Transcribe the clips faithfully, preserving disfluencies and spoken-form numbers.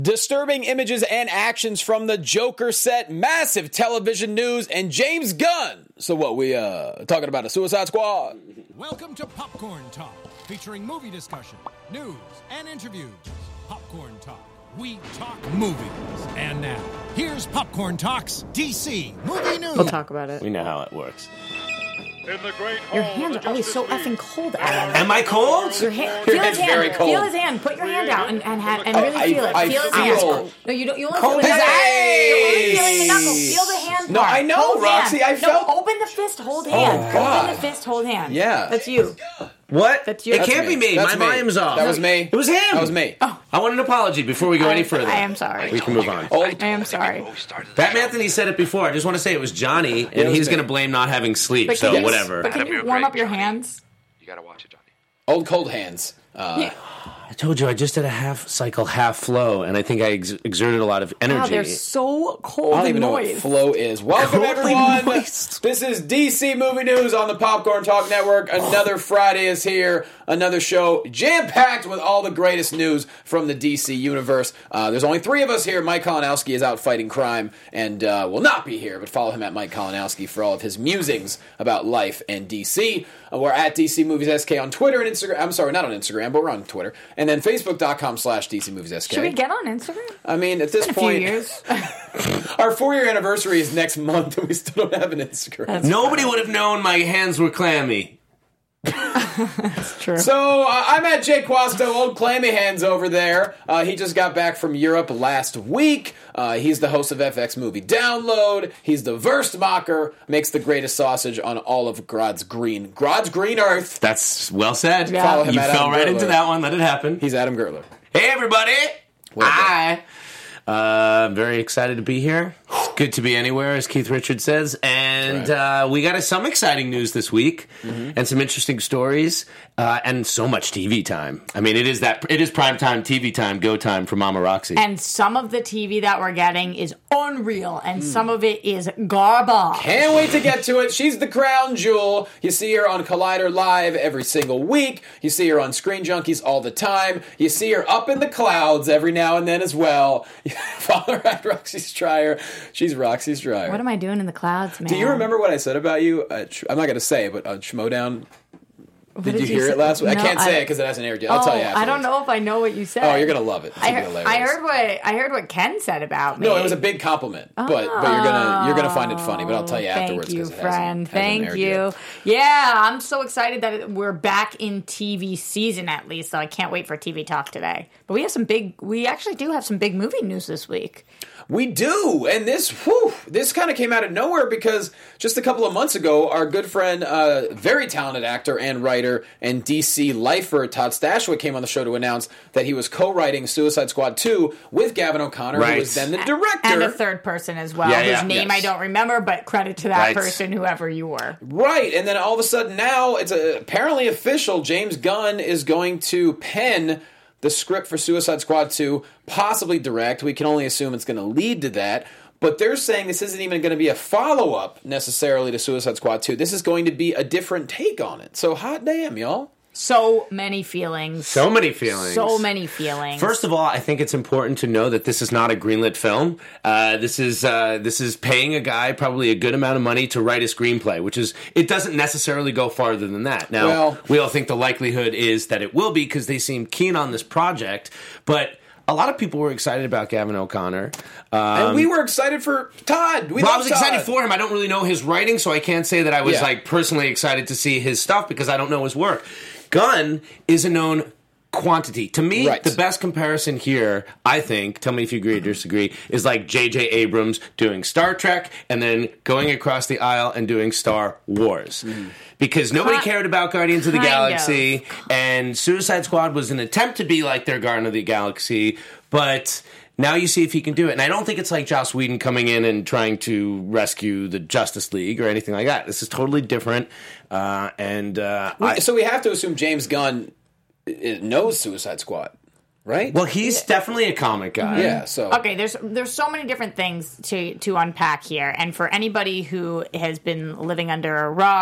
Disturbing images and actions from the Joker set, massive television news, and James Gunn. So what, we uh talking about a Suicide Squad? Welcome to Popcorn Talk, featuring movie discussion, news, and interviews. Popcorn Talk. We talk movies. And now, here's Popcorn Talk's D C Movie News. We'll talk about it. We know how it works. In the great Your hall hands of are the always so Justice effing League. cold, Adam. Am I cold? Your hand, Your feel hand's his hand. very cold. Feel his hand. Put your hand out and and, and, and I- really I- feel it. I feel his feel- hand. No, you don't. You only Cold feel his hand. hands. You're only feeling the knuckle. Feel the hand. No, part. I know, Hold Roxy, hand. I felt- No, open the fist. Hold hand. God. Open the fist. Hold hand. Yeah. That's you. What? That's you. It That's can't me. be me. That's My me. volume's off. That was me. It was him. That was me. Oh, I want an apology before we go any further. I am sorry. We can move on. Old, I am sorry. Pat Anthony said it before. I just want to say it was Johnny, and it was he's me. going to blame not having sleep, But so can you- whatever. But can That'd you be warm great, up your Johnny. hands? You gotta watch it, Johnny. old cold hands. Uh, Yeah. I told you I just did a half cycle, half flow, and I think I ex- exerted a lot of energy. Wow, they're so cold I don't and even know what moist. flow is. Welcome, Coldly everyone. moist. This is D C Movie News on the Popcorn Talk Network. Another Friday is here. Another show jam-packed with all the greatest news from the D C universe. Uh, there's only three of us here. Mike Kalinowski is out fighting crime and uh, will not be here, but follow him at Mike Kalinowski for all of his musings about life and D C. Uh, we're at D C Movies S K on Twitter and Instagram. I'm sorry, not on Instagram, but we're on Twitter. And then Facebook.com slash DC Movies SK. Should we get on Instagram? I mean, at this In a point, few years. our four-year anniversary is next month, and we still don't have an Instagram. That's Nobody would have known my hands were clammy. true. So uh, I'm at Jay Quasto, old clammy hands over there. Uh, he just got back from Europe last week. Uh, he's the host of F X Movie Download. He's the Wurstmacher, makes the greatest sausage on all of God's green, God's green earth. That's well said. Yeah. Follow him You at fell Adam right Gertler. into that one. Let it happen. He's Adam Gertler. Hey, everybody. Well done. Hi. Uh, I'm very excited to be here. It's good to be anywhere, as Keith Richards says. And Right. uh, we got some exciting news this week, and some interesting stories, uh, and so much T V time. I mean, it is that it is prime time T V time, go time for Mama Roxy. And some of the T V that we're getting is unreal, and some of it is garbage. Can't wait to get to it. She's the crown jewel. You see her on Collider Live every single week. You see her on Screen Junkies all the time. You see her up in the clouds every now and then as well. Follow her at Roxy Stryer. She's Roxy Stryer. What am I doing in the clouds, man? Do you remember what I said about you? At, Sh- I'm not going to say it, but on Schmodown. What Did, you hear say? it last week? No, I can't say I- it because it hasn't aired yet. I'll oh, tell you afterwards. I don't know if I know what you said. Oh, you're going to love it. It's I gonna be heard, hilarious. I heard what I heard what Ken said about me. No, it was a big compliment, but but you're gonna you're gonna find it funny. But I'll tell you Thank afterwards. you, 'cause it hasn't- friend. hasn't Thank aired you. yet. Yeah, I'm so excited that it- we're back in T V season at least. So I can't wait for T V talk today. But we have some big. We actually do have some big movie news this week. We do, and this whew, this kind of came out of nowhere because just a couple of months ago, our good friend, uh, very talented actor and writer and D C lifer Todd Stashwick came on the show to announce that he was co-writing Suicide Squad two with Gavin O'Connor, Right. who was then the director. And a third person as well, Yeah, whose yeah. name Yes. I don't remember, but credit to that Right. person, whoever you were. Right, and then all of a sudden now it's uh apparently official. James Gunn is going to pen the script for Suicide Squad two, possibly direct. We can only assume it's going to lead to that. But they're saying this isn't even going to be a follow-up necessarily to Suicide Squad two. This is going to be a different take on it. So hot damn, y'all. So many feelings. So many feelings. So many feelings. First of all, I think it's important to know that this is not a greenlit film. Uh, this is uh, this is paying a guy probably a good amount of money to write a screenplay, which is it doesn't necessarily go farther than that. Now, Well- we all think the likelihood is that it will be because they seem keen on this project, but a lot of people were excited about Gavin O'Connor. Um, And we were excited for Todd. We well, I love was excited Todd. for him. I don't really know his writing, so I can't say that I was Yeah. like personally excited to see his stuff because I don't know his work. Gunn is a known quantity. To me, Right. the best comparison here, I think, tell me if you agree or disagree, is like J J Abrams doing Star Trek and then going across the aisle and doing Star Wars. Because nobody Ki- cared about Guardians of the kind Galaxy, and Suicide Squad was an attempt to be like their Guardian of the Galaxy, but now you see if he can do it. And I don't think it's like Joss Whedon coming in and trying to rescue the Justice League or anything like that. This is totally different. Uh, and uh, I, So we have to assume James Gunn uh, knows Suicide Squad, right? well, he's definitely a comic guy. yeah, so... Okay, there's there's so many different things to to unpack here, and for anybody who has been living under a rock,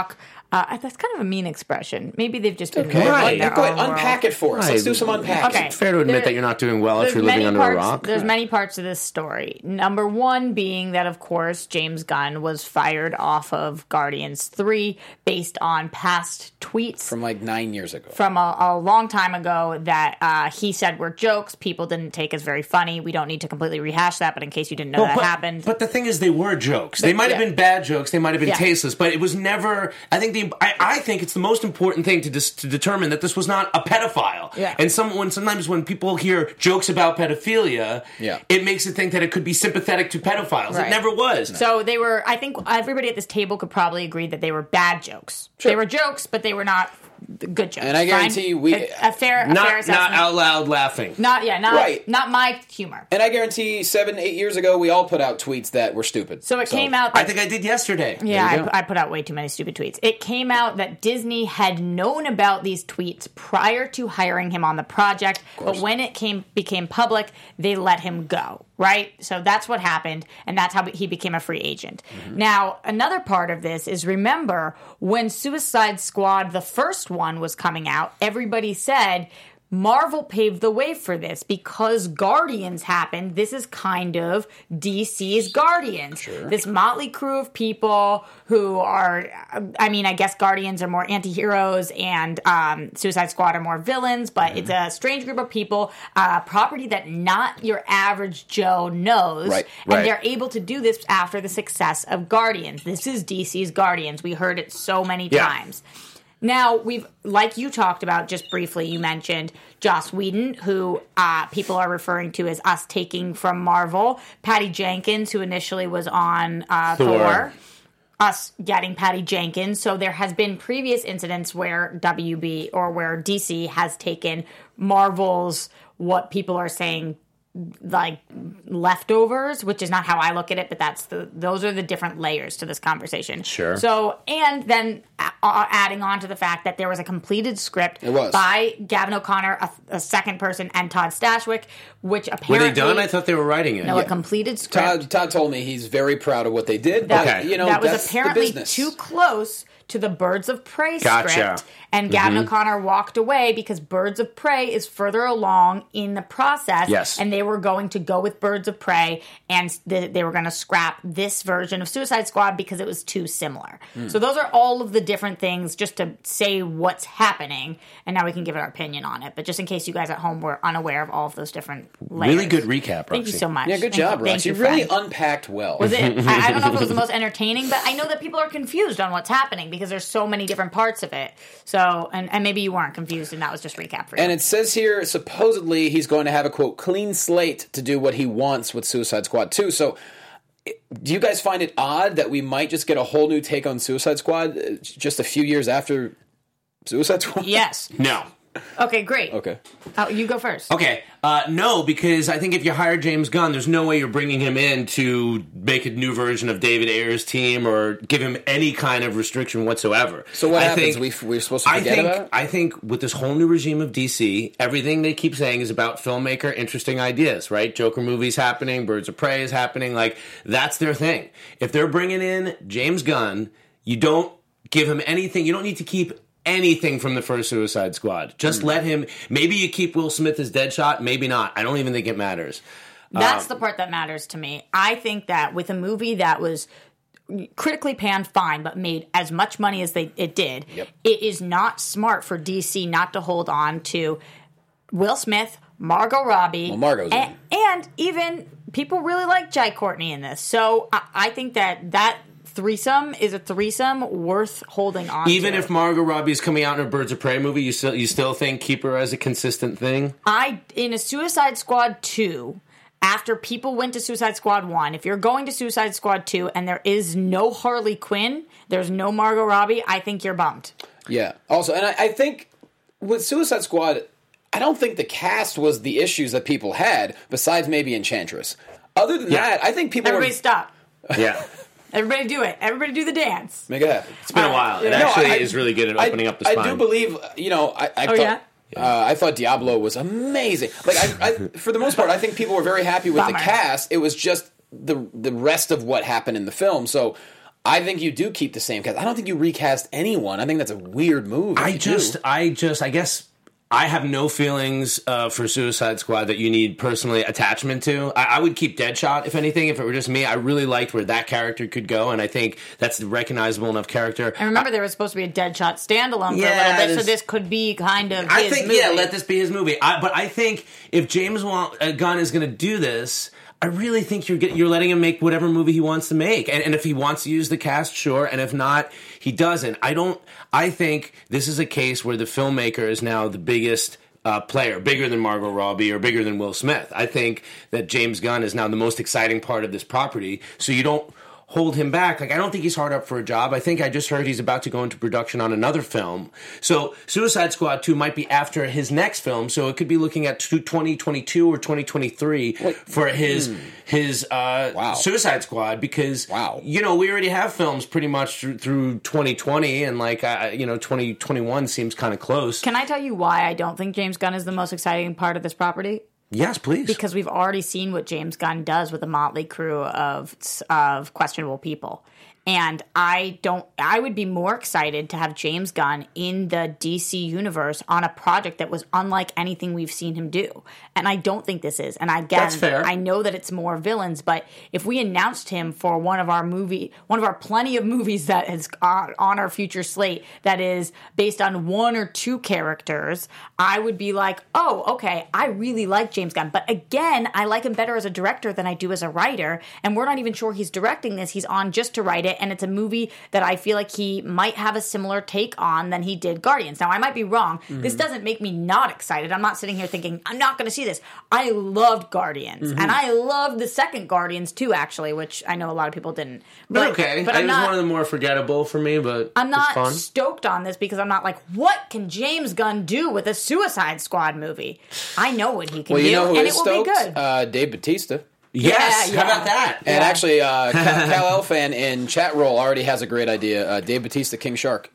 Uh, that's kind of a mean expression. Maybe they've just been Okay, living Right. in their go ahead, own unpack world. it for us. Right. Let's do some unpacking. Okay. It's fair to admit There- that you're not doing well if There's you're living many under parts, a rock. There's many parts of this story. Number one being that, of course, James Gunn was fired off of Guardians three based on past tweets From like nine years ago. from a, a long time ago that uh, he said were jokes. People didn't take as very funny. We don't need to completely rehash that, but in case you didn't know No, that but, happened. but the thing is, they were jokes. They might have yeah. been bad jokes. They might have been Yeah. tasteless. But it was never. I think the. I, I think it's the most important thing to dis, to determine that this was not a pedophile. Yeah. And someone sometimes when people hear jokes about pedophilia, Yeah. it makes it think that it could be sympathetic to pedophiles. Right. It never was. So they were, I think everybody at this table could probably agree that they were bad jokes. They were jokes, but they were not good jokes. And I guarantee Fine? you we- a, a fair, a fair not assessment. not out loud laughing. Not, yeah, not, Right. not my humor. And I guarantee seven, eight years ago, we all put out tweets that were stupid. So it came out that I think I did yesterday. Yeah, you I, go. pu- I put out way too many stupid tweets. It came out that Disney had known about these tweets prior to hiring him on the project, but when it came became public, they let him go. Right? So that's what happened, and that's how he became a free agent. Now, another part of this is remember when Suicide Squad, the first one, was coming out, everybody said Marvel paved the way for this because Guardians happened. This is kind of D C's Guardians. This motley crew of people who are, I mean, I guess Guardians are more anti-heroes and um, Suicide Squad are more villains, but it's a strange group of people, a property that not your average Joe knows. Right, and right. they're able to do this after the success of Guardians. This is D C's Guardians. We heard it so many Yeah. times. Now, we've, like you talked about just briefly, you mentioned Joss Whedon, who uh, people are referring to as us taking from Marvel. Patty Jenkins, who initially was on uh, Thor. Thor. Us getting Patty Jenkins. So there has been previous incidents where W B or where D C has taken Marvel's, what people are saying, like leftovers, which is not how I look at it, but that's the those are the different layers to this conversation. Sure. So, and then uh, adding on to the fact that there was a completed script It was. by Gavin O'Connor, a, a second person, and Todd Stashwick, which Were apparently they done? I thought they were writing it. no, a completed script. Todd, Todd told me he's very proud of what they did. That, but, Okay. you know, that was that's the apparently business. too close to the Birds of Prey Gotcha. script, and Gavin O'Connor walked away because Birds of Prey is further along in the process, Yes. and they were going to go with Birds of Prey, and th- they were going to scrap this version of Suicide Squad because it was too similar. So those are all of the different things, just to say what's happening, and now we can give our opinion on it. But just in case you guys at home were unaware of all of those different layers. Really good recap, Thank you Roxy. so much. Yeah, good Thank job, you- Ross. thank You you, really friend. unpacked well. Was it? I, I don't know if it was the most entertaining, but I know that people are confused on what's happening because there's so many different parts of it. So, and, and maybe you weren't confused, and that was just recap for you. And it says here, supposedly, he's going to have a, quote, clean slate to do what he wants with Suicide Squad two. So, do you guys find it odd that we might just get a whole new take on Suicide Squad uh, just a few years after Suicide Squad? yes. No. Okay, great. Okay. Oh, you go first. Okay, uh, no, because I think if you hire James Gunn, there's no way you're bringing him in to make a new version of David Ayer's team or give him any kind of restriction whatsoever. So what I happens? think- we, we're supposed to I forget think, about it? I think with this whole new regime of D C, everything they keep saying is about filmmaker interesting ideas, right? Joker movies happening, Birds of Prey is happening, like, that's their thing. If they're bringing in James Gunn, you don't give him anything, you don't need to keep anything from the first Suicide Squad. Just let him, maybe you keep Will Smith as Deadshot, maybe not. I don't even think it matters. That's the part that matters to me. I think that with a movie that was critically panned, fine, but made as much money as they it did, Yep. it is not smart for D C not to hold on to Will Smith, Margot Robbie, Well, Margot's and, in. and even people really like Jai Courtney in this. So I, I think that that threesome is a threesome worth holding on Even to. if Margot Robbie is coming out in a Birds of Prey movie, you still you still think keep her as a consistent thing? I in a Suicide Squad two, after people went to Suicide Squad one, if you're going to Suicide Squad two and there is no Harley Quinn, there's no Margot Robbie, I think you're bummed. Yeah. Also, and I, I think with Suicide Squad, I don't think the cast was the issues that people had, besides maybe Enchantress. Other than Yeah. that, I think people Everybody were... stop. Yeah. Everybody do it. Everybody do the dance. Make it happen. It's been a while. It No, actually I- is really good at I- opening up the I spine. do believe, you know, I, I Oh, thought... yeah? Uh, I thought Diablo was amazing. Like, I, I, for the most part, I think people were very happy with Bummer. the cast. It was just the the rest of what happened in the film. So, I think you do keep the same cast. I don't think you recast anyone. I think that's a weird move. if I you just, do. I just, I guess I have no feelings uh, for Suicide Squad that you need personally attachment to. I, I would keep Deadshot, if anything, if it were just me. I really liked where that character could go, and I think that's a recognizable enough character. And remember, there was supposed to be a Deadshot standalone for Yeah, a little bit, so this- this could be kind of I his think, movie. yeah, let this be his movie. I, but I think if James Wan- uh, Gunn is going to do this, I really think you're get, you're letting him make whatever movie he wants to make, and, and if he wants to use the cast, sure, and if not, he doesn't. I don't. I think this is a case where the filmmaker is now the biggest uh, player, bigger than Margot Robbie or bigger than Will Smith. I think that James Gunn is now the most exciting part of this property, so you don't hold him back. Like, I don't think he's hard up for a job. I think I just heard he's about to go into production on another film. So Suicide Squad two might be after his next film, so it could be looking at twenty twenty-two or twenty twenty-three for his Hmm. his uh, Wow. Suicide Squad, because Wow. you know, we already have films pretty much through, through twenty twenty, and like uh, you know, twenty twenty-one seems kind of close. Can I tell you why I don't think James Gunn is the most exciting part of this property? Yes, please. Because we've already seen what James Gunn does with a motley crew of of questionable people. And I don't I would be more excited to have James Gunn in the D C universe on a project that was unlike anything we've seen him do. And I don't think this is. And again, That's fair. I know that it's more villains, but if we announced him for one of our movie one of our plenty of movies that is on, on our future slate that is based on one or two characters, I would be like, "Oh, okay, I really like James Gunn." But again, I like him better as a director than I do as a writer, and we're not even sure he's directing this. He's on just to write it, and it's a movie that I feel like he might have a similar take on than he did Guardians. Now, I might be wrong. Mm-hmm. This doesn't make me not excited. I'm not sitting here thinking, I'm not going to see this. I loved Guardians, Mm-hmm. and I loved the second Guardians too, actually, which I know a lot of people didn't. but okay, but it I'm was not, one of the more forgettable for me, but I'm it's not fun. stoked on this because I'm not like, what can James Gunn do with a Suicide Squad movie? I know what he can Well, you do, know who and is it will stoked? be good. Uh, Dave Bautista. Yes, Yeah, how yeah. about that? And Yeah. actually, uh, Cal, Cal Elfan in chat roll already has a great idea. Uh, Dave Bautista, King Shark.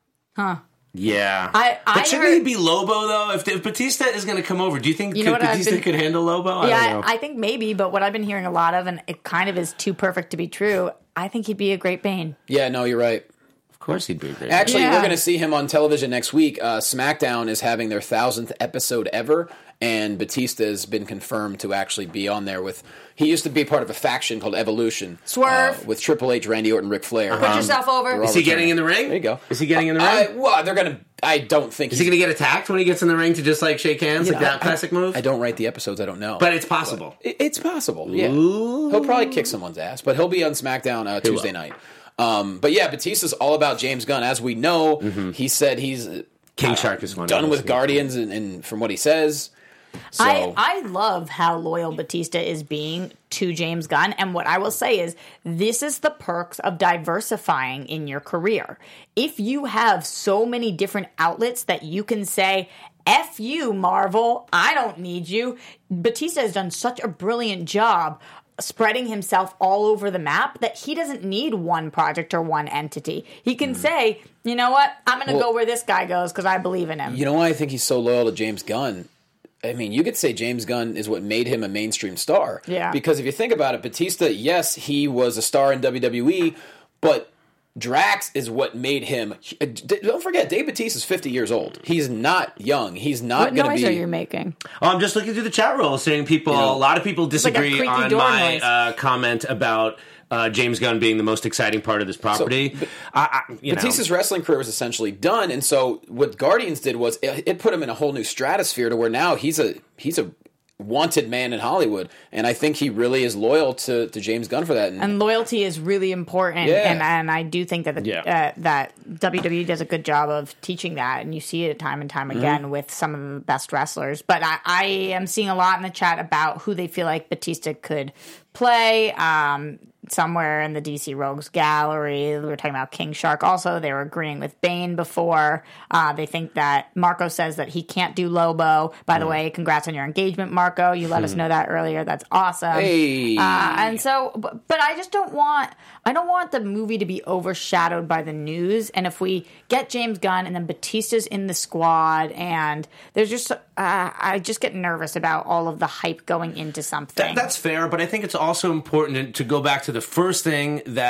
Yeah, I- I but shouldn't heard- he be Lobo though? If, if Batista is going to come over, do you think You know could, what I've Batista been- could handle Lobo? I yeah, don't know. I, I think maybe, but what I've been hearing a lot of, and it kind of is too perfect to be true, I think he'd be a great Bane. Yeah, no, you're right. of course, he'd be a great. Actually, Yeah. we're going to see him on television next week. Uh, SmackDown is having their thousandth episode ever, and Batista has been confirmed to actually be on there with. He used to be part of a faction called Evolution. Swerve. uh, with Triple H, Randy Orton, Ric Flair. Put yourself over. they're all Is he returning. getting in the ring? There you go. Is he getting in the ring? I, well, they're going to. I don't think. Is he going to get attacked when he gets in the ring to just like shake hands, like that classic move? I don't write the episodes. I don't know. But it's possible. It- It's possible. Yeah, he'll probably kick someone's ass, but he'll be on SmackDown uh, Tuesday will. night. Um, but yeah, Batista's all about James Gunn, as we know. Mm-hmm. He said he's uh, King Shark is funny. done with Guardians, and, and from what he says, so I, I love how loyal Batista is being to James Gunn. And what I will say is, this is the perks of diversifying in your career. If you have so many different outlets that you can say, F you, Marvel, I don't need you. Batista has done such a brilliant job spreading himself all over the map that he doesn't need one project or one entity. He can say, you know what, I'm going to Well- go where this guy goes because I believe in him. you know why I think he's so loyal to James Gunn. I mean, you could say James Gunn is what made him a mainstream star. Yeah. Because if you think about it, Batista, yes, he was a star in W W E, but Drax is what made him. Don't forget, Dave Bautista's fifty years old. He's not young. He's not What going to noise be. are you making? Oh, I'm just looking through the chat roll, seeing people. You know, a lot of people like a disagree creaky on door my noise. uh, comment about uh, James Gunn being the most exciting part of this property. Ba- I, I, you know. Batista's wrestling career was essentially done, and so what Guardians did was it, it put him in a whole new stratosphere to where now he's a he's a wanted man in Hollywood, and I think he really is loyal to, to James Gunn for that. And, And loyalty is really important, Yeah. and and I do think that the, Yeah. uh, that W W E does a good job of teaching that, and you see it time and time again with some of the best wrestlers. But I, I am seeing a lot in the chat about who they feel like Batista could play. Um, somewhere in the D C Rogues gallery, we were talking about King Shark. Also, they were agreeing with Bane before. Uh, they think that Marco says that he can't do Lobo. By the way, congrats on your engagement, Marco. You let us know that earlier. That's awesome. Hey. Uh, and so, but, but I just don't want, I don't want the movie to be overshadowed by the news. And if we get James Gunn and then Batista's in the squad, and there's just, uh, I just get nervous about all of the hype going into something. That, that's fair, but I think it's also important to, to go back to the first thing that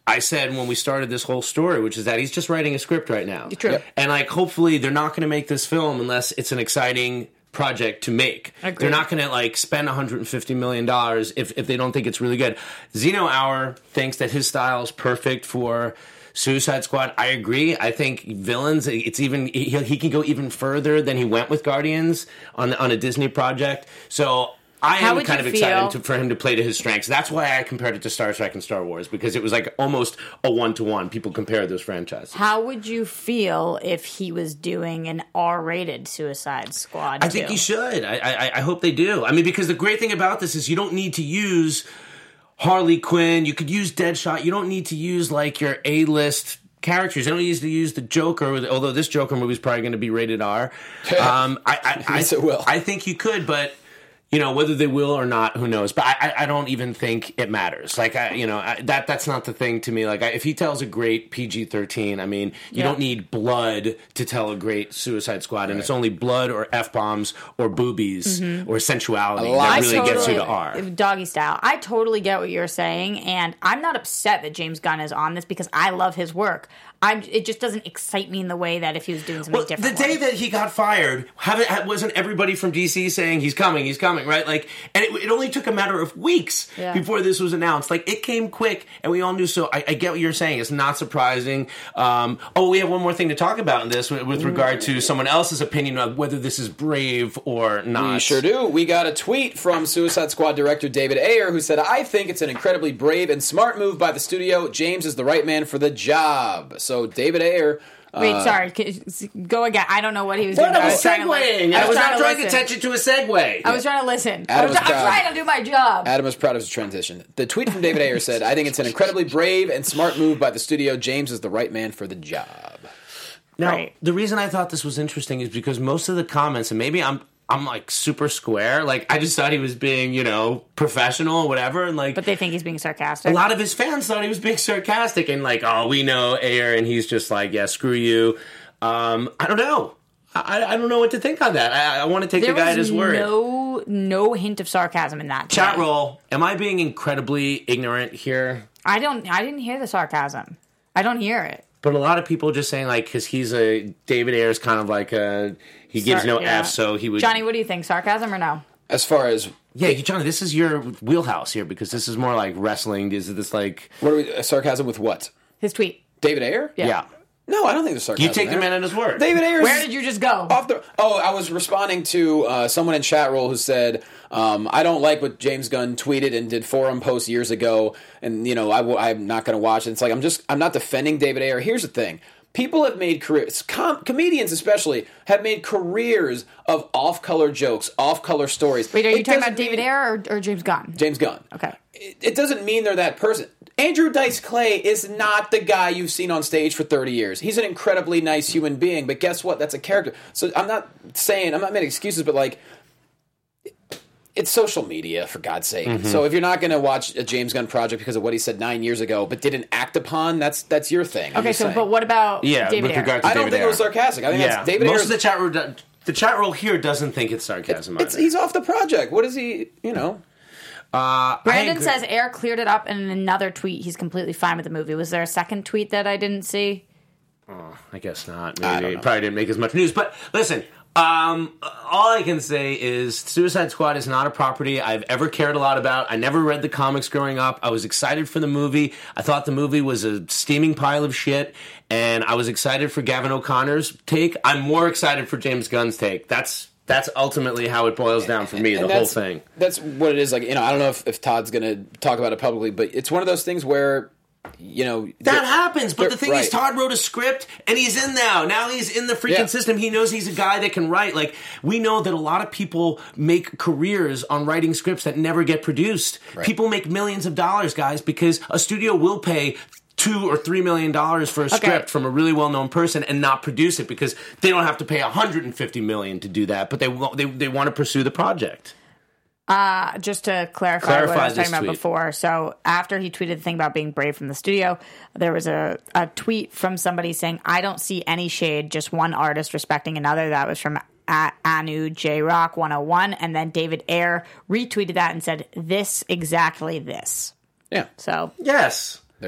I said when we started this whole story, which is that he's just writing a script right now. True. Yep. And like, hopefully they're not going to make this film unless it's an exciting project to make. Agreed. They're not going to like spend one hundred fifty million dollars if, if they don't think it's really good. Zeno Hour thinks that his style is perfect for Suicide Squad. I agree. I think villains, it's even, he, he can go even further than he went with Guardians on, on a Disney project. So I How am would kind you of excited feel- to, for him to play to his strengths. That's why I compared it to Star Trek and Star Wars, because it was like almost a one-to-one. People compare those franchises. How would you feel if he was doing an R-rated Suicide Squad? I think too? he should. I, I, I hope they do. I mean, because the great thing about this is you don't need to use Harley Quinn. You could use Deadshot. You don't need to use like your A-list characters. You don't need to use the Joker, although this Joker movie is probably going to be rated R. Um, I, I, Yes, I, it will. I think you could, but you know, whether they will or not, who knows? But I, I don't even think it matters. Like, I, you know, I, that that's not the thing to me. Like, I, if he tells a great P G thirteen, I mean, you Yeah. don't need blood to tell a great Suicide Squad, and it's only blood or F bombs or boobies or sensuality lot that of really gets you to totally- R. Doggy style. I totally get what you're saying, and I'm not upset that James Gunn is on this because I love his work. I'm. It just doesn't excite me in the way that if he was doing something Well, the different. day that he got fired, haven't, wasn't everybody from D C saying he's coming, he's coming, right? Like, and it, it only took a matter of weeks Yeah. before this was announced. Like, it came quick, and we all knew. So I, I get what you're saying. It's not surprising. Um, oh, we have one more thing to talk about in this with, with regard to someone else's opinion of whether this is brave or not. We sure do. We got a tweet from Suicide Squad director David Ayer who said, I think it's an incredibly brave and smart move by the studio. James is the right man for the job. So David Ayer... Wait, uh, sorry. c- Go again. I don't know what he was Well, doing. I I was was trying to li- segueing. I I was trying not to drawing listen. attention to a segue. I was trying to listen. I Adam was, was I'm proud. trying to do my job. Adam was proud of his transition. The tweet from David Ayer said, I think it's an incredibly brave and smart move by the studio. James is the right man for the job. Now, Right. the reason I thought this was interesting is because most of the comments, and maybe I'm I'm like super square, like I just thought he was being, you know, professional or whatever, and like But they think he's being sarcastic. a lot of his fans thought he was being sarcastic and like, oh, we know Ayer, and he's just like, yeah, screw you. Um, I don't know. I, I don't know what to think on that. I, I want to take there the guy was at his word. no no hint of sarcasm in that. Chat tweet. roll. Am I being incredibly ignorant here? I don't. I didn't hear the sarcasm. I don't hear it. But a lot of people just saying like, because he's a David Ayer's kind of like a he gives Sar- no yeah. F, so he would. Johnny, what do you think? Sarcasm or no? As far as... Yeah, you, Johnny, this is your wheelhouse here because this is more like wrestling. Is this like What are we... Uh, sarcasm with what? His tweet. David Ayer? Yeah. yeah? No, I don't think there's sarcasm You take the there. man at his word. David Ayer's... Where did you just go? Off the, oh, I was responding to uh, someone in chat roll who said, um, I don't like what James Gunn tweeted and did forum posts years ago, and, you know, I w- I'm not going to watch it. It's like, I'm just, I'm not defending David Ayer. Here's the thing. People have made careers, com- comedians especially, have made careers of off-color jokes, off-color stories. Wait, are you It talking doesn't about David mean- Ayer or, or James Gunn? James Gunn. Okay. It, it doesn't mean they're that person. Andrew Dice Clay is not the guy you've seen on stage for thirty years. He's an incredibly nice human being, but guess what? That's a character. So I'm not saying, I'm not making excuses, but like, it's social media, for God's sake. Mm-hmm. So if you're not going to watch a James Gunn project because of what he said nine years ago, but didn't act upon, that's that's your thing. I'm Okay, just so saying. but what about Yeah, David with Ayer? regard to I don't David think it was Ayer. sarcastic. I think Yeah, that's David most Ayer's, of the chat roll, do- the chat roll here doesn't think it's sarcasm. it's, either. he's off the project. What is he, you know? Uh, I Brandon agree. says Ayer cleared it up, and in another tweet, he's completely fine with the movie. Was there a second tweet that I didn't see? I guess not. I Maybe don't it know. probably didn't make as much news. But listen, um, all I can say is Suicide Squad is not a property I've ever cared a lot about. I never read the comics growing up. I was excited for the movie. I thought the movie was a steaming pile of shit. And I was excited for Gavin O'Connor's take. I'm more excited for James Gunn's take. That's that's ultimately how it boils down for me, the And whole that's- thing. That's what it is. Like, you know, I don't know if, if Todd's going to talk about it publicly, but it's one of those things where, you know, That the- happens, but they're- the thing right. is, Todd wrote a script, and he's in now. Now he's in the freaking Yeah. system. He knows he's a guy that can write. Like, we know that a lot of people make careers on writing scripts that never get produced. Right. People make millions of dollars, guys, because a studio will pay two or three million dollars for a script from a really well-known person and not produce it because they don't have to pay one hundred fifty million dollars to do that, but they wa- they they want to pursue the project. Uh, just to clarify, Clarify what I was this talking about tweet. before. So after he tweeted the thing about being brave from the studio, there was a, a tweet from somebody saying, I don't see any shade, just one artist respecting another. That was from A- Anu J Rock one oh one. And then David Ayer retweeted that and said, this exactly this. Yeah. So Yes. There you go.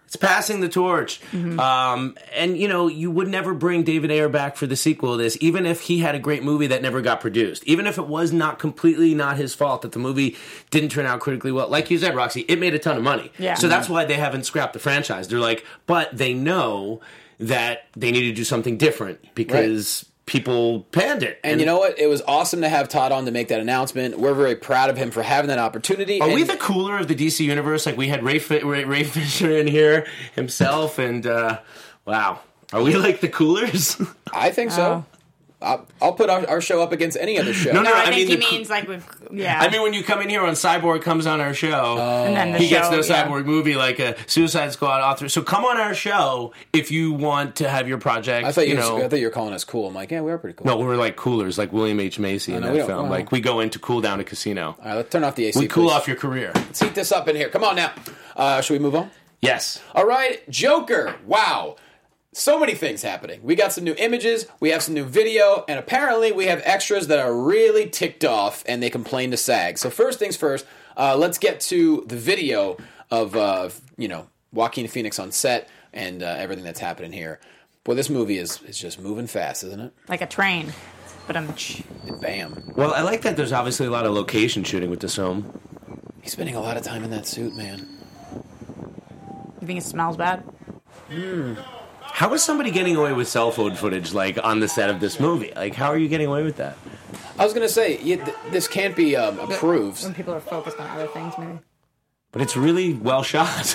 It's passing the torch. Mm-hmm. Um, and, you know, you would never bring David Ayer back for the sequel of this, even if he had a great movie that never got produced. Even if it was not completely not his fault that the movie didn't turn out critically well. Like you said, Roxy, it made a ton of money. Yeah. So that's why they haven't scrapped the franchise. They're like, but they know that they need to do something different because... Right. People panned it. And, and you know what? It was awesome to have Todd on to make that announcement. We're very proud of him for having that opportunity. Are and we the cooler of the D C universe? Like, we had Ray, Ray, Ray Fisher in here himself, and, uh, wow. Are we like the coolers? I think so. Oh. I'll, I'll put our, our show up against any other show. No, No, I, I think mean he the- means like we've yeah. I mean, when you come in here on Cyborg comes on our show, and then the he show, gets no yeah. Cyborg movie like a Suicide Squad author. So come on our show if you want to have your project. I thought you, you were, know. I thought you were calling us cool. I'm like, yeah, we are pretty cool. No, we're like coolers, like William H. Macy in know, that we don't- film. well- Like, we go into Cool Down a Casino. All right, let's turn off the A C. We cool please. off your career. Let's heat this up in here. Come on now. Uh, should we move on? Yes. All right, Joker. Wow. So many things happening. We got some new images, we have some new video, and apparently we have extras that are really ticked off and they complain to SAG. So first things first, uh, let's get to the video of, uh, you know, Joaquin Phoenix on set and uh, everything that's happening here. Boy, this movie is, is just moving fast, isn't it? like a train. But I'm Bam. Well, I like that there's obviously a lot of location shooting with this film. He's spending a lot of time in that suit, man. You think it smells bad? How is somebody getting away with cell phone footage, like, on the set of this movie? Like, how are you getting away with that? I was going to say, you, th- this can't be um, approved. When people are focused on other things, maybe. But it's really well shot.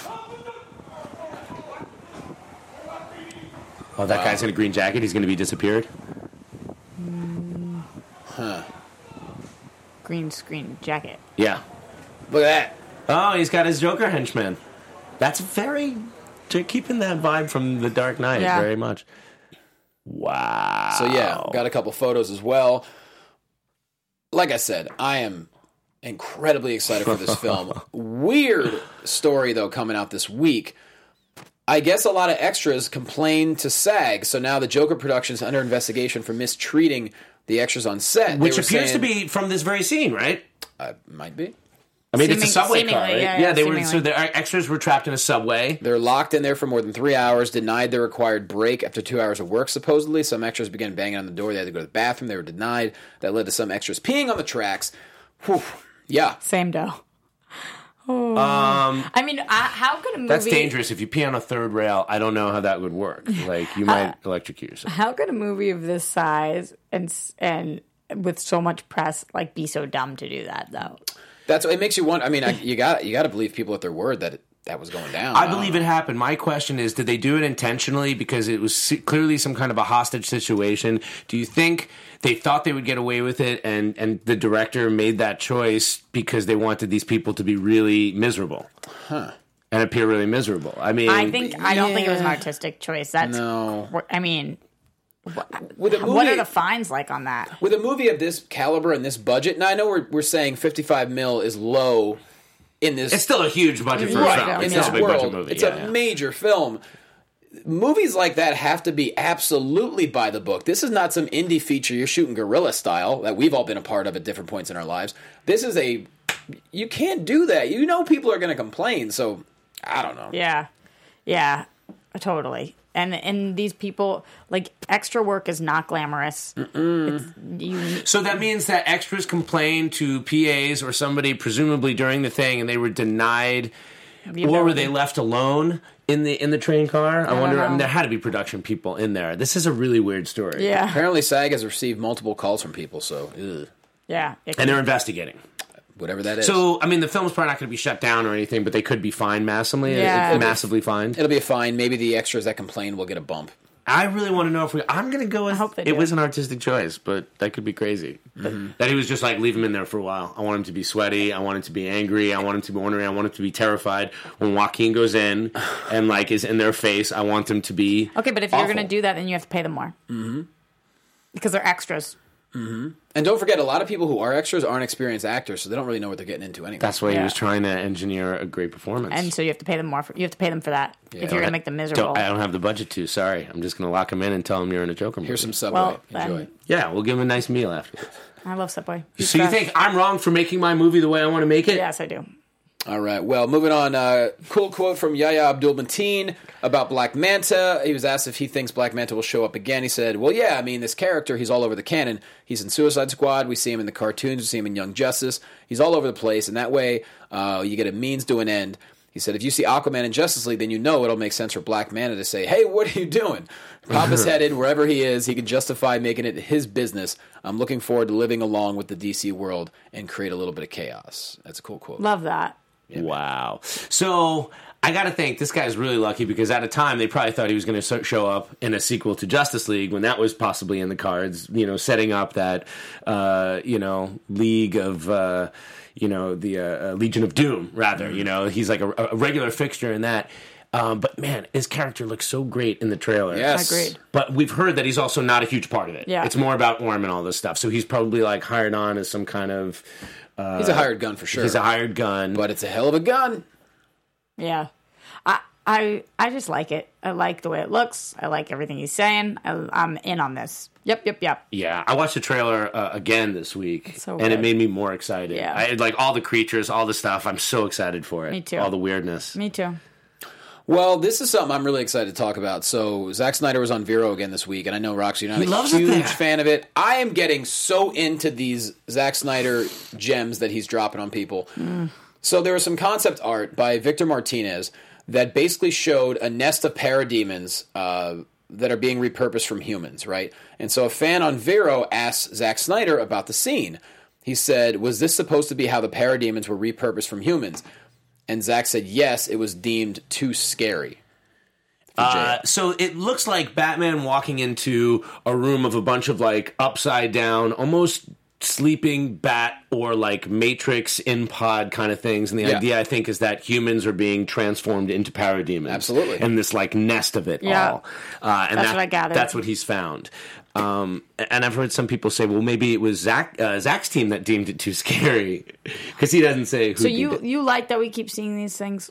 Oh, that Wow. guy's in a green jacket. He's going to be disappeared. Huh. Green screen jacket. Yeah. Look at that. Oh, he's got his Joker henchman. That's very... They're keeping that vibe from The Dark Knight Yeah. very much. Wow. So yeah, got a couple photos as well. Like I said, I am incredibly excited for this film. Weird story though coming out this week. I guess a lot of extras complained to SAG, so now the Joker production is under investigation for mistreating the extras on set. Which They were appears saying- to be from this very scene, right? uh, might be. I mean, it's a Seeming- subway seemingly, car, right? yeah, yeah, they were. seemingly. So the extras were trapped in a subway. They're locked in there for more than three hours, denied their required break after two hours of work, supposedly. Some extras began banging on the door. They had to go to the bathroom. They were denied. That led to some extras peeing on the tracks. Whew. Yeah. Same dough. Oh. Um, I mean, I, how could a movie... That's dangerous. If you pee on a third rail, I don't know how that would work. Like, you might electrocute yourself. How could a movie of this size and s- and with so much press like be so dumb to do that though? That's it makes you want. I mean, I, you got you got to believe people at their word that it, that was going down. I believe it happened. My question is, did they do it intentionally because it was se- clearly some kind of a hostage situation? Do you think they thought they would get away with it and, and the director made that choice because they wanted these people to be really miserable? Huh. And appear really miserable? I mean... I think I don't think it was an yeah. artistic choice. That's No. I mean, With a movie, what are the fines like on that? with a movie of this caliber and this budget? Now I know we're we're saying fifty-five mil is low in this. It's still a huge budget for Right, a film. in It's this not a big budget world. movie. It's yeah, a yeah. major film. Movies like that have to be absolutely by the book. This is not some indie feature you're shooting guerrilla style that we've all been a part of at different points in our lives. This is a you can't do that. You know people are going to complain. So I don't know. Yeah, yeah, totally. And and these people like extra work is not glamorous. It's, you, So that means that extras complained to P As or somebody, presumably during the thing, and they were denied, the or were ability- they left alone in the in the train car? I, don't wonder. I mean, know. there had to be production people in there. This is a really weird story. Yeah, Apparently SAG has received multiple calls from people. So ugh, yeah. It, and they're investigating. whatever that is. So I mean, the film's probably not going to be shut down or anything, but they could be fined massively. Yeah. massively fined. it'll be fine. Maybe the extras that complain will get a bump. I really want to know if we. I'm going to go with. hope they It do. was an artistic choice, but that could be crazy. That he was just like, leave him in there for a while. I want him to be sweaty. I want him to be angry. I want him to be wondering. I want him to be terrified when Joaquin goes in and like is in their face. I want them to be okay, but if you're awful. going to do that, then you have to pay them more mm-hmm. because they're extras. And don't forget, a lot of people who are extras aren't experienced actors, so they don't really know what they're getting into anyway. That's why he Yeah. was trying to engineer a great performance. And so you have to pay them more. For, you have to pay them for that if you're going to make them miserable. Don't, I don't have the budget to. Sorry, I'm just going to lock him in and tell him you're in a Joker movie. Here's some Subway. Well, Enjoy. then- Yeah, we'll give him a nice meal afterwards. I love Subway. So you think I'm wrong for making my movie the way I want to make it? Yes, I do. All right. Well, moving on. Uh, cool quote from Yahya Abdul-Mateen about Black Manta. He was asked if he thinks Black Manta will show up again. He said, well, yeah, I mean, this character, he's all over the canon. He's in Suicide Squad. We see him in the cartoons. We see him in Young Justice. He's all over the place. And that way, uh, you get a means to an end. He said, if you see Aquaman in Justice League, then you know it'll make sense for Black Manta to say, hey, what are you doing? Pop his head in wherever he is. He can justify making it his business. I'm looking forward to living along with the D C world and create a little bit of chaos. That's a cool quote. Love that. Yeah, wow. So I got to think this guy's really lucky because at a time they probably thought he was going to show up in a sequel to Justice League when that was possibly in the cards, you know, setting up that, uh, you know, League of, uh, you know, the uh, Legion of Doom, rather. You know, he's like a, a regular fixture in that. Um, but, man, his character looks so great in the trailer. Yes. Agreed. But we've heard that he's also not a huge part of it. Yeah. It's more about Orm and all this stuff. So he's probably, like, hired on as some kind of... Uh, He's a hired gun for sure. He's a hired gun. But it's a hell of a gun. Yeah. I I I just like it. I like the way it looks. I like everything he's saying. I, I'm in on this. Yep, yep, yep. Yeah, I watched the trailer uh, again this week, So and good. it made me more excited. Yeah. I like all the creatures, all the stuff. I'm so excited for it. Me too. All the weirdness. Me too. Well, this is something I'm really excited to talk about. So, Zack Snyder was on Vero again this week, and I know, Roxy, you're not He a loves it huge there. fan of it. I am getting so into these Zack Snyder gems that he's dropping on people. Mm. So, there was some concept art by Victor Martinez that basically showed a nest of parademons uh, that are being repurposed from humans, right? And so, a fan on Vero asked Zack Snyder about the scene. He said, was this supposed to be how the parademons were repurposed from humans? And Zack said, yes, it was deemed too scary. Uh, so it looks like Batman walking into a room of a bunch of like upside down, almost sleeping bat or like Matrix in pod kind of things. And the Yeah. idea, I think, is that humans are being transformed into parademons. Absolutely. And this like nest of it Yeah. all. Uh, and That's that- what I gathered. That's what he's found. Um, and I've heard some people say, well, maybe it was Zach, uh, Zach's team that deemed it too scary because he doesn't say who So deemed you it. you like that we keep seeing these things?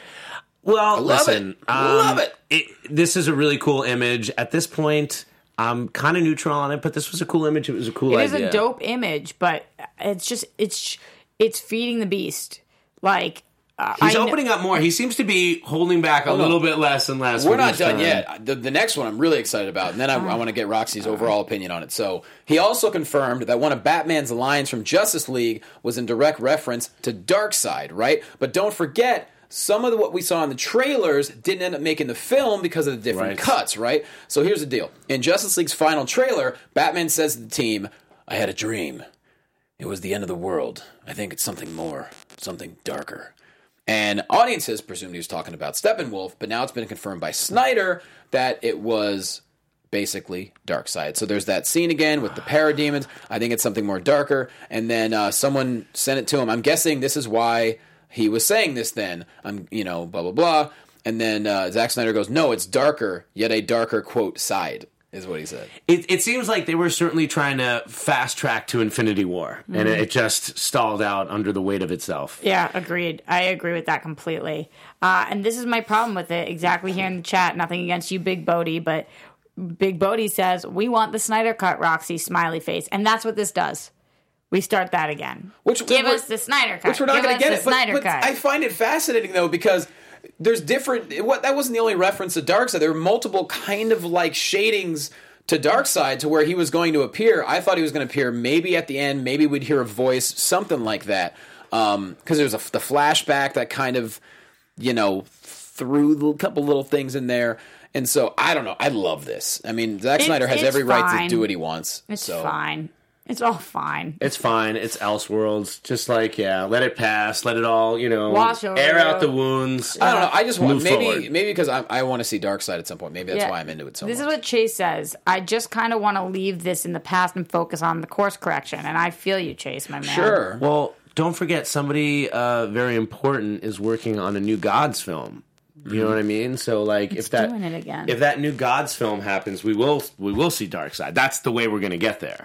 Well, love listen, it. um, Love it. This is a really cool image. At this point, I'm kind of neutral on it, but this was a cool image. It was a cool It is idea. a dope image, but it's just it's it's feeding the beast. Like uh, He's I kn- opening up more. He seems to be holding back a Hold on. little bit less and less. We're with not each done time. yet. The, the next one I'm really excited about, and then I, I want to get Roxy's overall opinion on it. So he also confirmed that one of Batman's lines from Justice League was in direct reference to Darkseid, right? But don't forget, some of the, what we saw in the trailers didn't end up making the film because of the different Right. cuts, right? So here's the deal. In Justice League's final trailer, Batman says to the team, I had a dream. It was the end of the world. I think it's something more, something darker. And audiences presumed he was talking about Steppenwolf, but now it's been confirmed by Snyder that it was basically Darkseid. So there's that scene again with the parademons. I think it's something more darker. And then uh, someone sent it to him. I'm guessing this is why he was saying this then. I'm, you know, blah, blah, blah. And then uh, Zack Snyder goes, no, it's darker, yet a darker, quote, side, is what he said. It, it seems like they were certainly trying to fast track to Infinity War, and it, it just stalled out under the weight of itself. Yeah, agreed. I agree with that completely. Uh, and this is my problem with it. Exactly here in the chat. Nothing against you, Big Bodie, but Big Bodie says we want the Snyder cut, Roxy, smiley face, and that's what this does. We start that again. Which- give we're- us the Snyder cut. Which we're not Give going us to get the it. But, Snyder but cut. I find it fascinating, though, because there's different... What, that wasn't the only reference to Darkseid. There were multiple kind of, like, shadings to Darkseid to where he was going to appear. I thought he was going to appear maybe at the end. Maybe we'd hear a voice, something like that. Because um, there's a, the flashback that kind of, you know, threw a couple little things in there. And so, I don't know. I love this. I mean, Zack It's- Snyder has it's every right fine. to do what he wants. it's so. fine. It's all fine. It's fine. It's Elseworlds. Just like, yeah, let it pass. Let it all, you know, Wash over air out it. the wounds. I don't know. I just want Move maybe forward. maybe because I, I want to see Darkseid at some point. Maybe that's Yeah. why I'm into it so This much. is what Chase says. I just kind of want to leave this in the past and focus on the course correction. And I feel you, Chase, my man. Sure. Well, don't forget, somebody uh, very important is working on a new Gods film. You know what I mean? So, like, It's if that doing it again. if that new Gods film happens, we will we will see Darkseid. That's the way we're going to get there.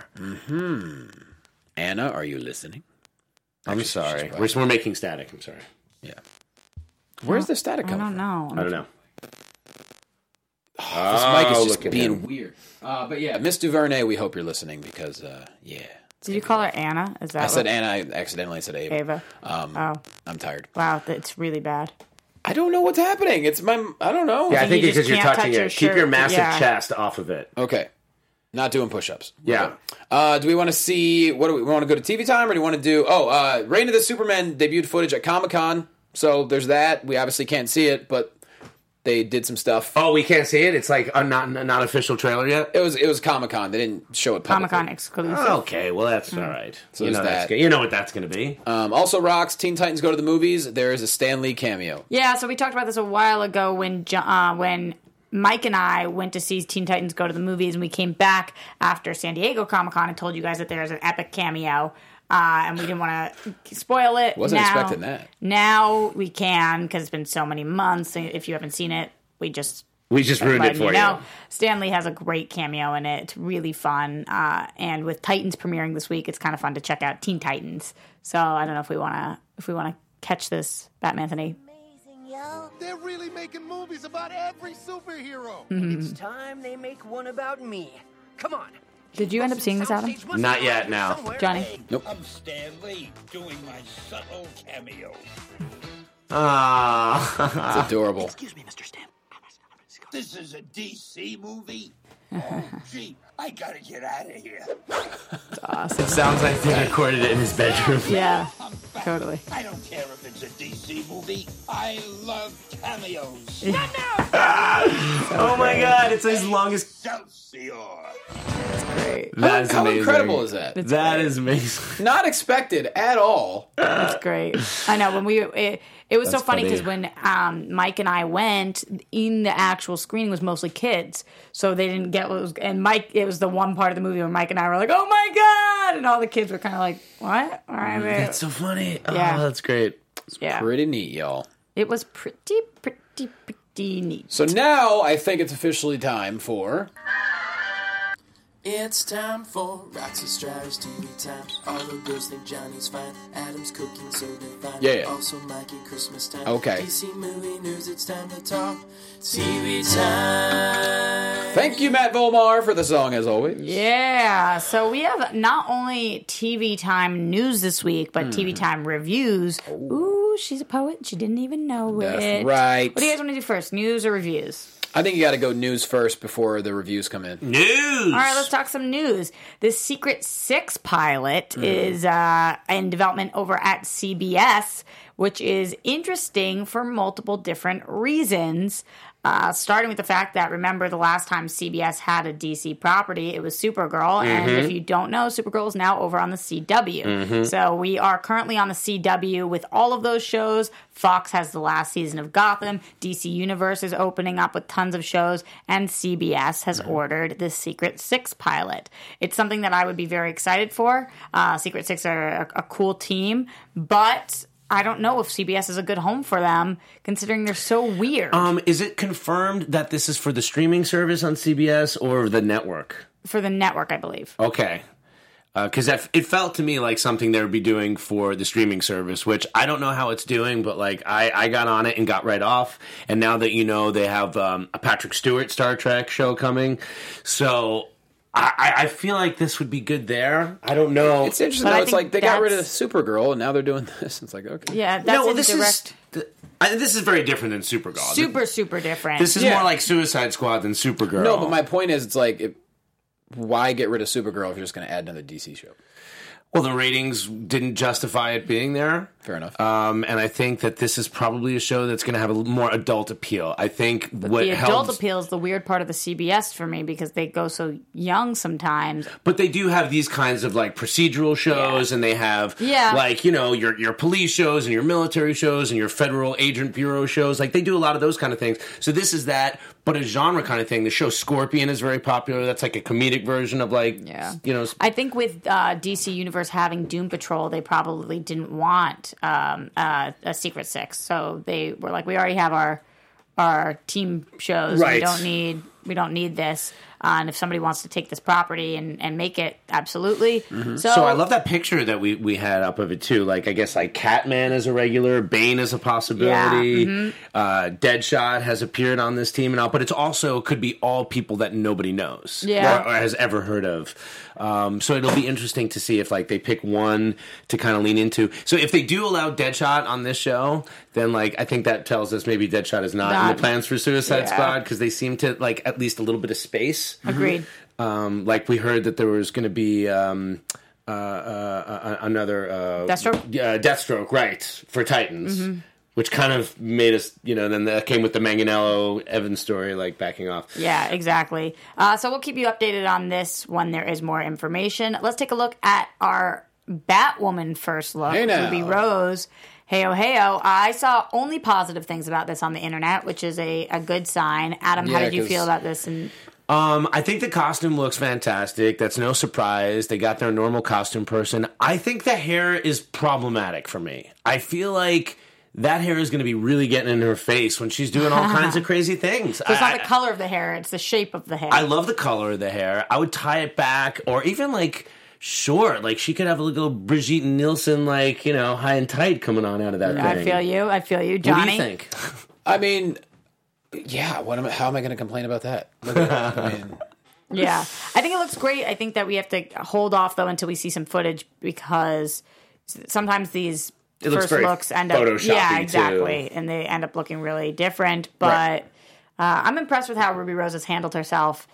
Anna, are you listening? I'm Actually, she's sorry, probably- we're, we're making static. I'm sorry. Yeah. Where's the static I coming don't from? know. I don't know. This mic is Oh, just look at being him. weird. Uh, but yeah, Miss DuVernay, we hope you're listening because, uh, yeah. Did you call her Anna? Is that I said what- Anna. I accidentally said Ava. Ava? Um, Oh, I'm tired. wow, that's really bad. I don't know what's happening. It's my. I don't know. Yeah, I think you because just you're can't touching touch it. your Keep your shirt. massive Yeah. chest off of it. Okay. Not doing push-ups. Yeah. Uh, do we want to see, what do we, we want to go to T V time, or do we want to do, oh, uh, Reign of the Supermen debuted footage at Comic-Con, so there's that. We obviously can't see it, but they did some stuff. Oh, we can't see it? It's like a not not official trailer yet? It was it was Comic-Con. They didn't show it publicly. Comic Con exclusive. Okay, well, that's all right. So you, there's know that's that. good. You know what that's going to be. Um, also rocks, Teen Titans Go to the Movies. There is a Stan Lee cameo. Yeah, so we talked about this a while ago when Jo- uh, when Mike and I went to see Teen Titans Go to the Movies, and we came back after San Diego Comic Con and told you guys that there's an epic cameo, uh, and we didn't want to spoil it. Wasn't now, expecting that. Now we can, because it's been so many months. If you haven't seen it, we just We just ruined letting it for you. know. Stan Lee has a great cameo in it. It's really fun. Uh, and with Titans premiering this week, it's kind of fun to check out Teen Titans. So I don't know if we want to if we want to catch this, Batman Anthony. They're really making movies about every superhero. It's time they make one about me. Come on. Did you end up seeing this, Adam? Not yet, now. Johnny? Nope. I'm Stan Lee doing my subtle cameo. Ah. It's adorable. Excuse me, Mister Stan. This is a D C movie? Oh, gee, I gotta get out of here. It sounds like they recorded it in his bedroom. Yeah, I'm back. totally. I don't care if it's a D C movie. I love cameos. Oh my god, it's as long as... Excelsior. Great. That is How amazing. incredible is that? That is amazing. Not expected at all. It's great. I know when we it, it was so That's funny funny. because when um, Mike and I went, in the actual screening was mostly kids, so they didn't get what was. And Mike, it was the one part of the movie where Mike and I were like, "Oh my god!" and all the kids were kind of like, "What?" All right, That's so funny. Yeah. Oh, that's great. yeah. Pretty neat, y'all. It was pretty, pretty, pretty neat. So now I think it's officially time for... It's time for Roxy Strauss T V time. All the girls think Johnny's fine. Adam's cooking so divine. Yeah. Also Mikey Christmas time. Okay. D C movie news, it's time to talk T V time. Thank you, Matt Volmar, for the song, as always. Yeah, so we have not only T V Time news this week, but T V Time reviews. Ooh, she's a poet. She didn't even know That's it. right. What do you guys want to do first, news or reviews? I think you got to go news first before the reviews come in. News! All right, let's talk some news. The Secret Six pilot Mm-hmm. is uh, in development over at C B S, which is interesting for multiple different reasons. Uh, starting with the fact that, remember, the last time C B S had a D C property, it was Supergirl. And Mm-hmm. if you don't know, Supergirl is now over on the C W. Mm-hmm. So we are currently on the C W with all of those shows. Fox has the last season of Gotham. D C Universe is opening up with tons of shows. And C B S has Mm-hmm. ordered the Secret Six pilot. It's something that I would be very excited for. Uh, Secret Six are a, a cool team, but I don't know if C B S is a good home for them, considering they're so weird. Um, is it confirmed that this is for the streaming service on C B S or the network? for the network, I believe. Okay. Because uh, it felt to me like something they would be doing for the streaming service, which I don't know how it's doing, but like I, I got on it and got right off. And now that you know they have um, a Patrick Stewart Star Trek show coming, so I, I feel like this would be good there. I don't know. It's interesting, But though. I It's think like they got rid of that's- Supergirl, and now they're doing this. It's like, okay. Yeah, that's no, well, in this direct. is th- I, this is very different than Supergirl. Super, super different. This is Yeah. more like Suicide Squad than Supergirl. No, but my point is, it's like, it, why get rid of Supergirl if you're just going to add another D C show? well, the ratings didn't justify it being there. Fair enough. Um, and I think that this is probably a show that's going to have a l- more adult appeal. I think what the adult helps, appeal is the weird part of the C B S for me because they go so young sometimes. but they do have these kinds of like procedural shows, and they have Yeah. like you know your your police shows and your military shows and your federal agent bureau shows. Like they do a lot of those kind of things. So this is that, but a genre kind of thing. The show Scorpion is very popular. That's like a comedic version of like Yeah. you know. I think with uh, D C Universe having Doom Patrol, they probably didn't want um, uh, a Secret Six, so they were like, we already have our our team shows. We Right. don't need we don't need this. Uh, and if somebody wants to take this property and, and make it, absolutely. Mm-hmm. So, so I love that picture that we, we had up of it too. Like I guess like Catman is a regular, Bane is a possibility. Yeah, mm-hmm. uh, Deadshot has appeared on this team and all, but it's also could be all people that nobody knows, Yeah. or, or has ever heard of. Um, so it'll be interesting to see if like they pick one to kind of lean into. So if they do allow Deadshot on this show, then like I think that tells us maybe Deadshot is not, Not- in the plans for Suicide yeah. Squad because they seem to like at least a little bit of space. agreed. Um, like we heard that there was going to be um, uh, uh, uh, another uh, Deathstroke? yeah, Deathstroke, right, for Titans, Mm-hmm. which kind of made us, you know. Then that came with the Manganiello Evans story, like backing off. Yeah, exactly. Uh, so we'll keep you updated on this when there is more information. Let's take a look at our Batwoman first look. Hey now. Ruby Rose. Heyo, heyo. I saw only positive things about this on the internet, which is a, a good sign. Adam, how Yeah, did you 'cause- feel about this? And Um, I think the costume looks fantastic. That's no surprise. They got their normal costume person. I think the hair is problematic for me. I feel like that hair is going to be really getting in her face when she's doing all kinds of crazy things. it's I- not the color of the hair; it's the shape of the hair. I love the color of the hair. I would tie it back, or even like short. Like she could have a little Brigitte Nielsen, like you know, high and tight coming on out of that I thing. feel you. I feel you, What Johnny. do you think? I mean, yeah. What am I, how am I going to complain about that? Look at that. I mean, Yeah, I think it looks great. I think that we have to hold off though until we see some footage because sometimes these It looks first very looks end up Photoshoppy, yeah too. exactly, and they end up looking really different. But Right. uh, I'm impressed with how Ruby Rose has handled herself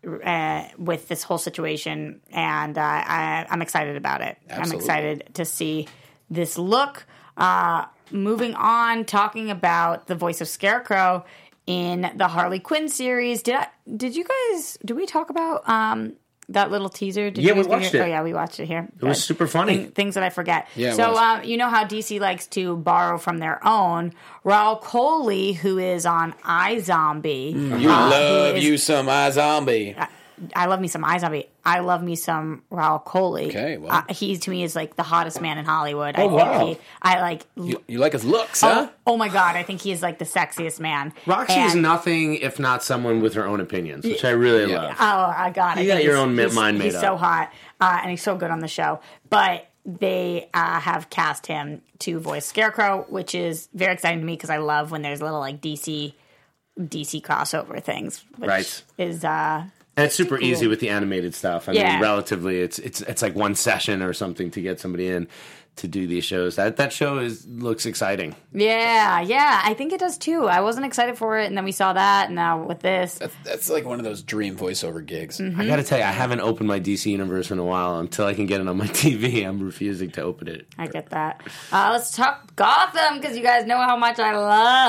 uh, with this whole situation, and uh, I, I'm excited about it. I'm Absolutely. excited to see this look. Uh, moving on, talking about the voice of Scarecrow in the Harley Quinn series. Did I? Did you guys? Did we talk about um, that little teaser? Did Yeah, you guys we watched hear- it. Oh yeah, we watched it here. It was Good. super funny. Thing- things that I forget. Yeah, it so was. um, you know how D C likes to borrow from their own. Raul Coley, who is on iZombie, you uh, who love is- you some iZombie. I love me some iZombie. I love me some Raul Coley. Okay, well. uh, he to me is like the hottest man in Hollywood. I Oh, think wow. he, I like. You, you like his looks, Oh, huh? oh my god! I think he is like the sexiest man. Roxy is And- nothing if not someone with her own opinions, which I really Yeah. love. Oh, I got it. You got He's- your own he's- mind made He's up. so hot, uh, and he's so good on the show. But they uh, have cast him to voice Scarecrow, which is very exciting to me because I love when there's little like D C D C crossover things, which Right. is uh, And it's super Cool. easy with the animated stuff. I Yeah. mean, relatively, it's it's it's like one session or something to get somebody in to do these shows. That that show is looks exciting. yeah, yeah. I think it does too. I wasn't excited for it, and then we saw that, and now with this, That's, that's like one of those dream voiceover gigs. Mm-hmm. I got to tell you, I haven't opened my D C universe in a while. Until I can get it on my T V, I'm refusing to open it. I get that. Uh, let's talk Gotham because you guys know how much I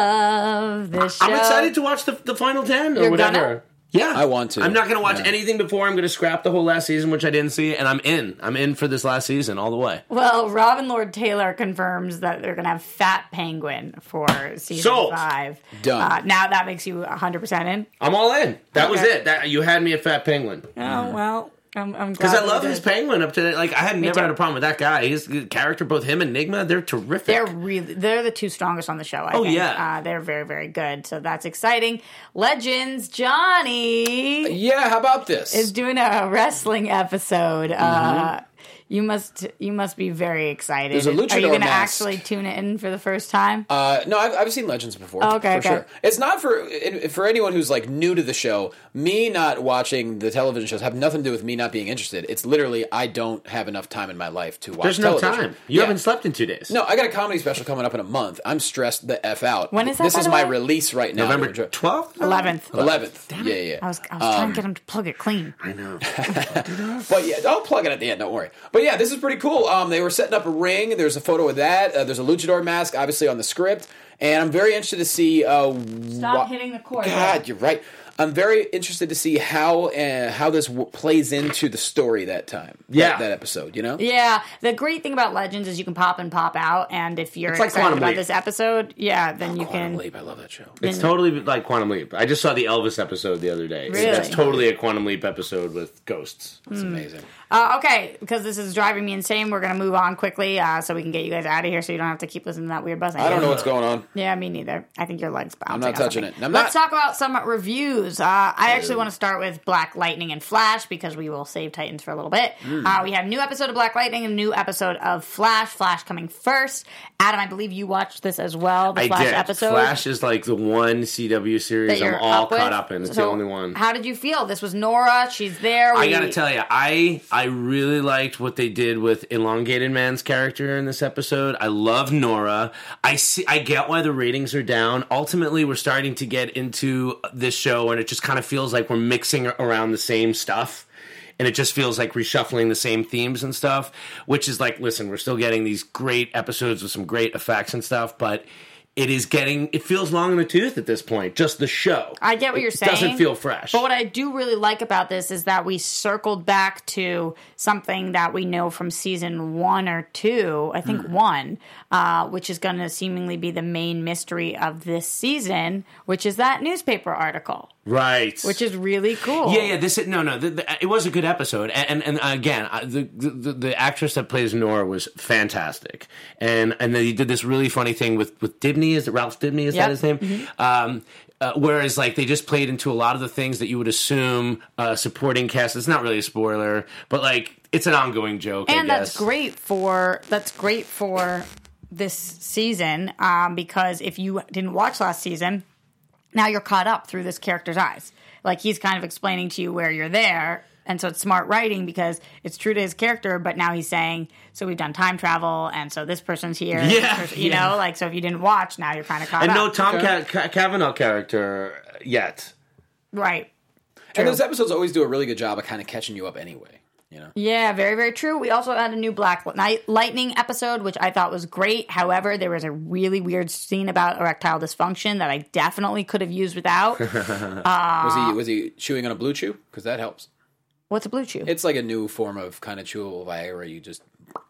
love this show. I'm excited to watch the the final ten or You're whatever. gonna? Yeah, I want to. I'm not going to watch Yeah. anything before. I'm going to scrap the whole last season, which I didn't see, and I'm in. I'm in for this last season all the way. Well, Robin Lord Taylor confirms that they're going to have Fat Penguin for season Sold. five. Done. Uh, now that makes you one hundred percent in. I'm all in. That was Okay. it. That you had me at Fat Penguin. Oh well, I'm, I'm Because glad I we love did. his penguin up to that. Like I had never too. had a problem with that guy. His character, both him and Enigma, they're terrific. They're really they're the two strongest on the show. I Oh, think. yeah. uh, they're very very good. So that's exciting. Legends Johnny Yeah, how about this? is doing a wrestling episode. Mm-hmm. Uh, you must you must be very excited. There's a Are you luchador going to mask. actually tune in for the first time? Uh, no, I've, I've seen Legends before. Oh, okay, for okay. sure. It's not for it, for anyone who's like new to the show. Me not watching the television shows have nothing to do with me not being interested. It's literally I don't have enough time in my life to watch. There's no television. time. You Yeah. haven't slept in two days. No, I got a comedy special coming up in a month. I'm stressed the f out. When is that, This by is the my way? release right now. November twelfth, Eleventh. eleventh. Yeah, yeah. I was I was trying Um, to get him to plug it clean. I know. But yeah, I'll plug it at the end. Don't worry. But yeah, this is pretty cool. Um, they were setting up a ring. There's a photo of that. Uh, there's a luchador mask, obviously on the script, and I'm very interested to see. Uh, Stop wha- hitting the cord. God, you're right. I'm very interested to see how uh, how this w- plays into the story that time. Yeah. that, that episode. You know. Yeah, the great thing about Legends is you can pop and pop out, and if you're It's like excited Quantum about Leap. this episode, yeah, then you Quantum can. Leap. I love that show. It's totally like Quantum Leap. I just saw the Elvis episode the other day. Really? It's totally a Quantum Leap episode with ghosts. Hmm. It's amazing. Uh, okay, because this is driving me insane, we're going to move on quickly uh, so we can get you guys out of here so you don't have to keep listening to that weird buzzing. I don't know what's going on. Yeah, me neither. I think your leg's bouncing. I'm not or touching something. it. I'm Let's not- talk about some reviews. Uh, I actually want to start with Black Lightning and Flash because we will save Titans for a little bit. Mm. Uh, we have a new episode of Black Lightning and a new episode of Flash. Flash coming first. Adam, I believe you watched this as well, the I Flash did. episode. Flash is like the one C W that series I'm you're all up with. caught up in. It's So the only one. How did you feel? This was Nora. She's there. I We- gotta tell you, I I really liked what they did with Elongated Man's character in this episode. I love Nora. I see. I get why the ratings are down. Ultimately, we're starting to get into this show, and it just kind of feels like we're mixing around the same stuff. And it just feels like reshuffling the same themes and stuff, which is like, listen, we're still getting these great episodes with some great effects and stuff, but it is getting, it feels long in the tooth at this point, just the show. I get what you're It saying. doesn't feel fresh. But what I do really like about this is that we circled back to something that we know from season one or two, I think Hmm. one, uh, which is going to seemingly be the main mystery of this season, which is that newspaper article, Right. which is really cool. Yeah, yeah. This is, no, no. The, the, it was a good episode, and and, and again, I, the, the the actress that plays Nora was fantastic, and and then he did this really funny thing with with Dibney. Is it Ralph Dibney? Is Yep. that his name? Mm-hmm. Um, uh, whereas, like, they just played into a lot of the things that you would assume uh, supporting cast. It's not really a spoiler, but like, it's an ongoing joke. and I that's guess. great for that's great for this season um, because if you didn't watch last season, now you're caught up through this character's eyes. Like, he's kind of explaining to you where you're there, and so it's smart writing because it's true to his character, but now he's saying, so we've done time travel, and so this person's here, and this Yeah, person- you yeah. know, like, so if you didn't watch, now you're kind of caught And up. no Tom Ca- Ca- Cavanaugh character yet. Right. And those episodes always do a really good job of kind of catching you up anyway. You know? Yeah, very, very true. We also had a new Black Night Lightning episode, which I thought was great. However, there was a really weird scene about erectile dysfunction that I definitely could have used without. was he was he chewing on a blue chew? Because that helps. What's a blue chew? It's like a new form of kind of chewable Viagra. You just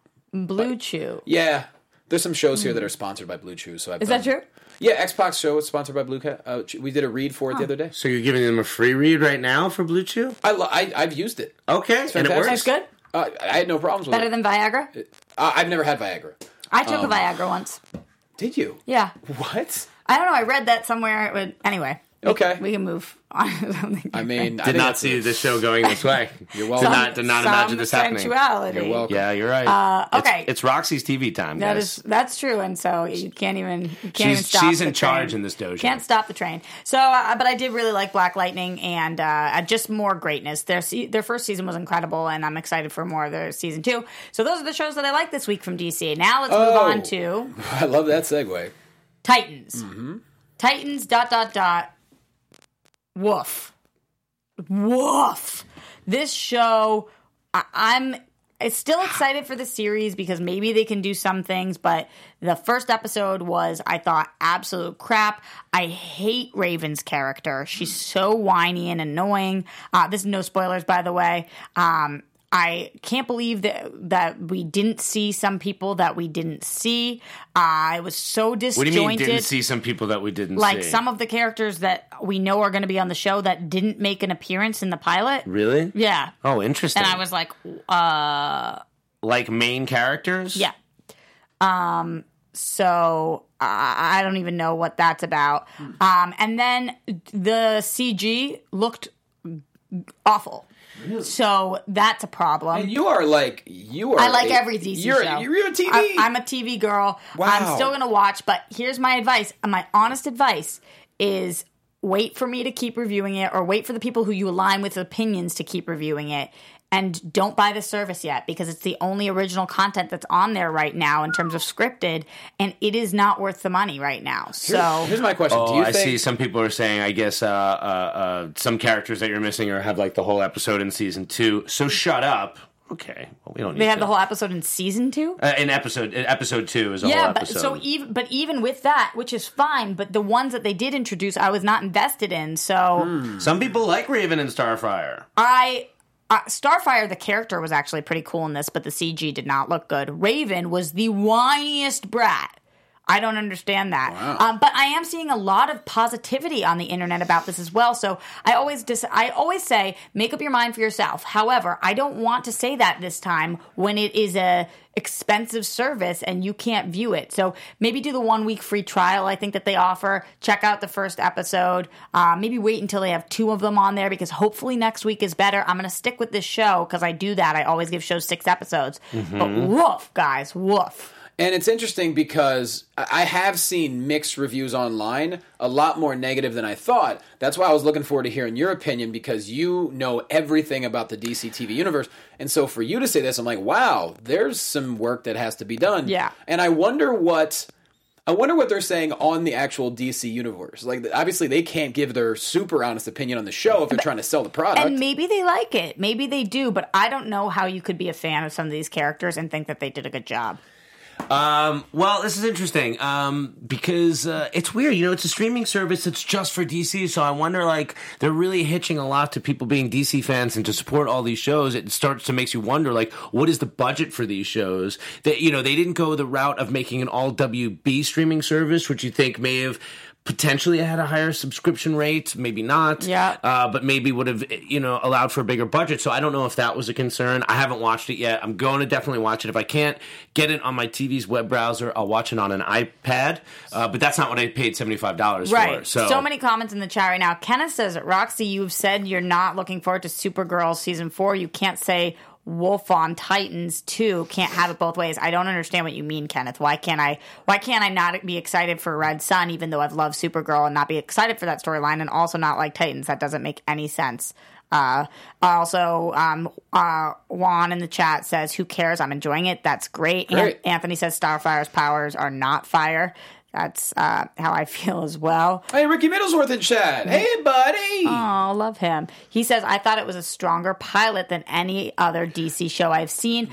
Blue chew. yeah. There's some shows here that are sponsored by Blue Chew. So I've Is done- that true? Yeah, Xbox show is sponsored by Blue Cat. Uh, we did a read for it the other day. So you're giving them a free read right now for Blue Chew? I, lo- I I've used it. Okay, and it fantastic. works. That's good. Uh, I had no problems with Better it. than Viagra? uh, I've never had Viagra. I took Um, a Viagra once. Did you? Yeah. What? I don't know. I read that somewhere. It would, anyway. we- Okay. We can move on to something. I mean, I Did think not that's see a- the show going this way. You're Did welcome. not, did not Some imagine this happening. sensuality. You're welcome. Yeah, you're right. Uh, It's- okay. It's, Roxy's T V time, That guys. is that's true, and so you can't even you can't She's- even stop. she's the in charge train. in this dojo. Can't stop the train. So, uh, but I did really like Black Lightning, and uh, just more greatness. Their se- their first season was incredible, and I'm excited for more of their season two. So those are the shows that I like this week from D C. Now let's move Oh. on to I love that segue. Titans. Mm-hmm. Titans. Dot dot dot. Woof. Woof. This show, I- I'm it's still excited for the series because maybe they can do some things, but the first episode was, I thought, absolute crap. I hate Raven's character. She's so whiny and annoying. Uh, this is no spoilers, by the way. Um, I can't believe that that we didn't see some people that we didn't see. Uh, I was so disjointed. What do you mean didn't see some people that we didn't Like see? some of the characters that we know are going to be on the show that didn't make an appearance in the pilot. Really? Yeah. Oh, interesting. And I was like, uh, like main characters? yeah. Um, so I, I don't even know what that's about. Um, and then the C G looked awful. So that's a problem. And you are like you are. I like a- every D C you're, show. You're a T V. I, I'm a T V girl. Wow. I'm still going to watch, but here's my advice. My honest advice is wait for me to keep reviewing it, or wait for the people who you align with opinions to keep reviewing it. And don't buy the service yet, because it's the only original content that's on there right now in terms of scripted, and it is not worth the money right now. So Here's my question: Oh, Do you I think see. Some people are saying, I guess, uh, uh, uh, some characters that you're missing or have like the whole episode in season two. So shut up. Okay. Well, we don't need they have to. the whole episode in season two. Uh, in episode, in episode two is a whole Yeah, but episode. so even but even with that, which is fine, but the ones that they did introduce, I was not invested in. So Some people like Raven and Starfire. I uh, Starfire, the character, was actually pretty cool in this, but the C G did not look good. Raven was the whiniest brat I don't understand that. Wow. Um, but I am seeing a lot of positivity on the internet about this as well. So I always dis- I always say, make up your mind for yourself. However, I don't want to say that this time when it is a expensive service and you can't view it. So maybe do the one week free trial I think that they offer. Check out the first episode. Uh, maybe wait until they have two of them on there because hopefully next week is better. I'm going to stick with this show because I do that. I always give shows six episodes. Mm-hmm. But woof, guys, woof. And it's interesting because I have seen mixed reviews online, a lot more negative than I thought. That's why I was looking forward to hearing your opinion because you know everything about the D C T V universe. And so for you to say this, I'm like, wow, there's some work that has to be done. Yeah. And I wonder what... I wonder what they're saying on the actual D C universe. Like, obviously, they can't give their super honest opinion on the show if they're trying to sell the product. And maybe they like it. Maybe they do. But I don't know how you could be a fan of some of these characters and think that they did a good job. Um, well, this is interesting um, because uh, it's weird. You know, it's a streaming service that's just for D C, so I wonder, like, they're really hitching a lot to people being D C fans and to support all these shows. It starts to makes you wonder, like, what is the budget for these shows? That, you know, they didn't go the route of making an all W B streaming service, which you think may have potentially had a higher subscription rate, maybe not. Yeah. Uh, but maybe would have, you know, allowed for a bigger budget. So I don't know if that was a concern. I haven't watched it yet. I'm going to definitely watch it. If I can't get it on my T V's web browser, I'll watch it on an iPad. Uh, but that's not what I paid seventy-five dollars right. for. So. so many comments in the chat right now. Kenneth says, Roxy, you've said you're not looking forward to Supergirl season four. You can't say Wolf on Titans two. Can't have it both ways. I don't understand what you mean, Kenneth. Why can't I why can't I not be excited for Red Sun even though I've loved Supergirl and not be excited for that storyline and also not like Titans? That doesn't make any sense. Uh, also, um, uh, Juan in the chat says, who cares? I'm enjoying it. That's great. Great. An- Anthony says Starfire's powers are not fire. That's uh, how I feel as well. Hey, Ricky Middlesworth in chat. Hey, buddy. Oh, love him. He says, I thought it was a stronger pilot than any other D C show I've seen.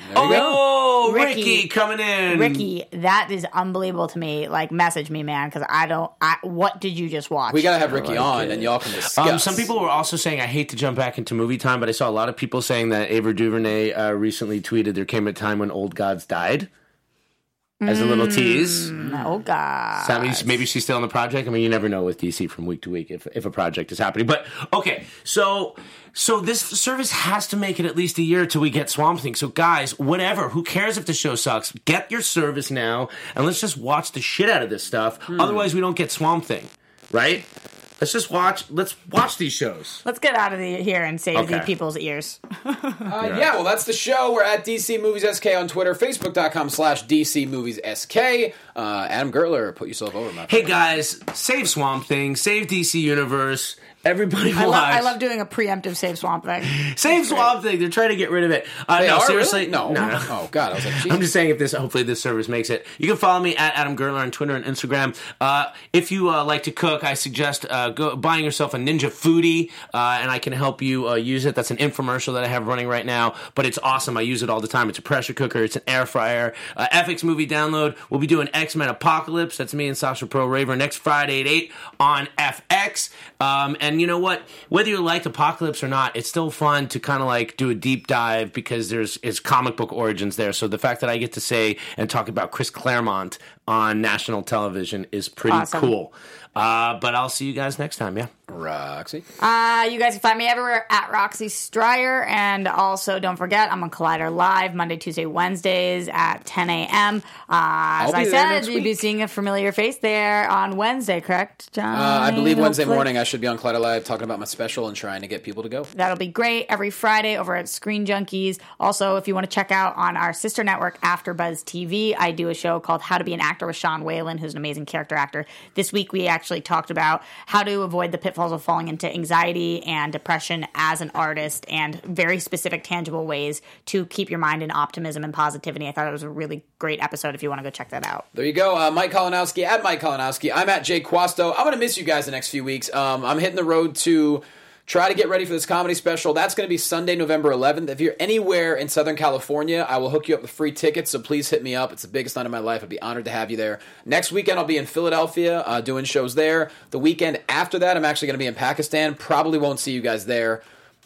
Oh, Ricky, Ricky coming in. Ricky, that is unbelievable to me. Like, message me, man, because I don't... I, what did you just watch? We got to have Ricky on, and y'all can discuss. Um, some people were also saying, I hate to jump back into movie time, but I saw a lot of people saying that Ava DuVernay uh, recently tweeted there came a time when old gods died. As a little tease. Oh, God. So that means maybe she's still on the project. I mean, you never know with D C from week to week if, if a project is happening. But, okay, so so this service has to make it at least a year till we get Swamp Thing. So, guys, whatever. Who cares if the show sucks? Get your service now, and let's just watch the shit out of this stuff. Hmm. Otherwise, we don't get Swamp Thing, right? Let's just watch. Let's watch these shows. Let's get out of the, here and save Okay. the people's ears. Uh, yeah, well, that's the show. We're at D C Movies S K on Twitter, Facebook.com slash DC Movies SK. Uh, Adam Gertler, put yourself over, my friend. Hey, guys, save Swamp Thing, save D C Universe. Everybody I watch. love, I love doing a preemptive save Swamp Thing. Save Swamp Thing. They're trying to get rid of it. Uh, They no, are, seriously. really? No. no, no. Oh, God. I was like, I'm Jesus. just saying if this, hopefully this service makes it. You can follow me at Adam Gertler on Twitter and Instagram. Uh, if you uh, like to cook, I suggest uh, go, buying yourself a Ninja Foodie, uh, and I can help you uh, use it. That's an infomercial that I have running right now, but it's awesome. I use it all the time. It's a pressure cooker. It's an air fryer. Uh, F X Movie Download. We'll be doing X-Men Apocalypse. That's me and Sasha Pro Raver next Friday at eight on F X. Um, and you know what? Whether you liked Apocalypse or not, it's still fun to kind of like do a deep dive because there's is comic book origins there. So the fact that I get to say and talk about Chris Claremont on national television is pretty Awesome. cool. Uh, but I'll see you guys next time, yeah? Roxy. Uh, you guys can find me everywhere at Roxy Stryer. And also, don't forget, I'm on Collider Live Monday, Tuesday, Wednesdays at ten a.m. Uh, as be I there said, next you'll be week. seeing a familiar face there on Wednesday, correct, John? Uh, I believe Wednesday Hopefully. morning I should be on Collider Live talking about my special and trying to get people to go. That'll be great. Every Friday over at Screen Junkies. Also, if you want to check out on our sister network, AfterBuzz T V, I do a show called How to Be an Actor with Sean Whalen, who's an amazing character actor. This week, we actually talked about how to avoid the pitfalls of falling into anxiety and depression as an artist and very specific, tangible ways to keep your mind in optimism and positivity. I thought it was a really great episode if you want to go check that out. There you go. Uh, Mike Kalinowski at Mike Kalinowski. I'm at Jay Quasto. I'm going to miss you guys the next few weeks. Um, I'm hitting the road to try to get ready for this comedy special. That's going to be Sunday, November eleventh. If you're anywhere in Southern California, I will hook you up with free tickets, so please hit me up. It's the biggest night of my life. I'd be honored to have you there. Next weekend, I'll be in Philadelphia uh, doing shows there. The weekend after that, I'm actually going to be in Pakistan. Probably won't see you guys there.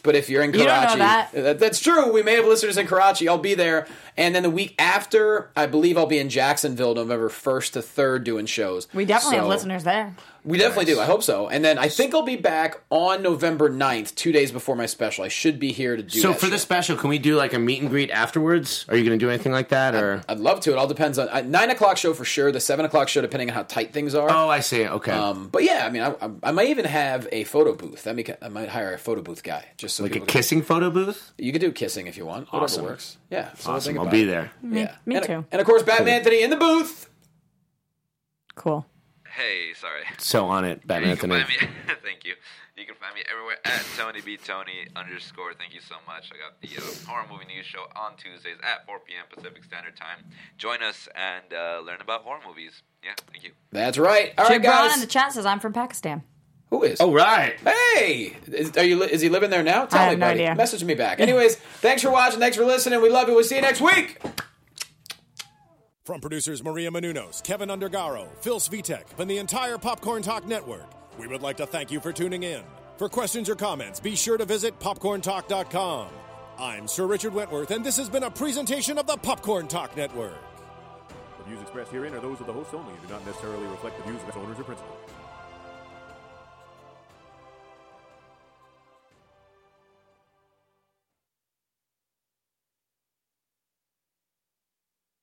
But if you're in You don't know Karachi, that. that- that's true. We may have listeners in Karachi. I'll be there. And then the week after, I believe I'll be in Jacksonville, November first to third, doing shows. We definitely So- have listeners there. We definitely do. I hope so. And then I think I'll be back on November ninth, two days before my special. I should be here to do So that for show. the special, can we do like a meet and greet afterwards? Are you going to do anything like that, or? I'd love to. It all depends on uh, nine o'clock show for sure. The seven o'clock show, depending on how tight things are. Oh, I see. Okay. Um, but yeah, I mean, I, I, I might even have a photo booth. I, mean, I might hire a photo booth guy just so like a people can- kissing photo booth? You can do kissing if you want. Whatever Awesome. works. Yeah. So Awesome. think I'll about be it. there. Yeah. Me and, too. And of course, Batman Anthony in the booth. Cool. Hey, sorry. So on it, Batman You can Anthony. find me. Thank you. You can find me everywhere at Tony B Tony underscore. Thank you so much. I got the uh, horror movie news show on Tuesdays at four p.m. Pacific Standard Time. Join us and uh, learn about horror movies. Yeah, thank you. That's right. All right, Jim Brown guys. in the chat says, I'm from Pakistan. Who is? Oh, right. Hey, is, are you? li- Is he living there now? Tell I me, have no buddy. idea. Message me back. Anyways, thanks for watching. Thanks for listening. We love you. We'll see you next week. From producers Maria Menounos, Kevin Undergaro, Phil Svitek, and the entire Popcorn Talk Network, we would like to thank you for tuning in. For questions or comments, be sure to visit popcorn talk dot com. I'm Sir Richard Wentworth, and this has been a presentation of the Popcorn Talk Network. The views expressed herein are those of the hosts only and do not necessarily reflect the views of its owners or principals.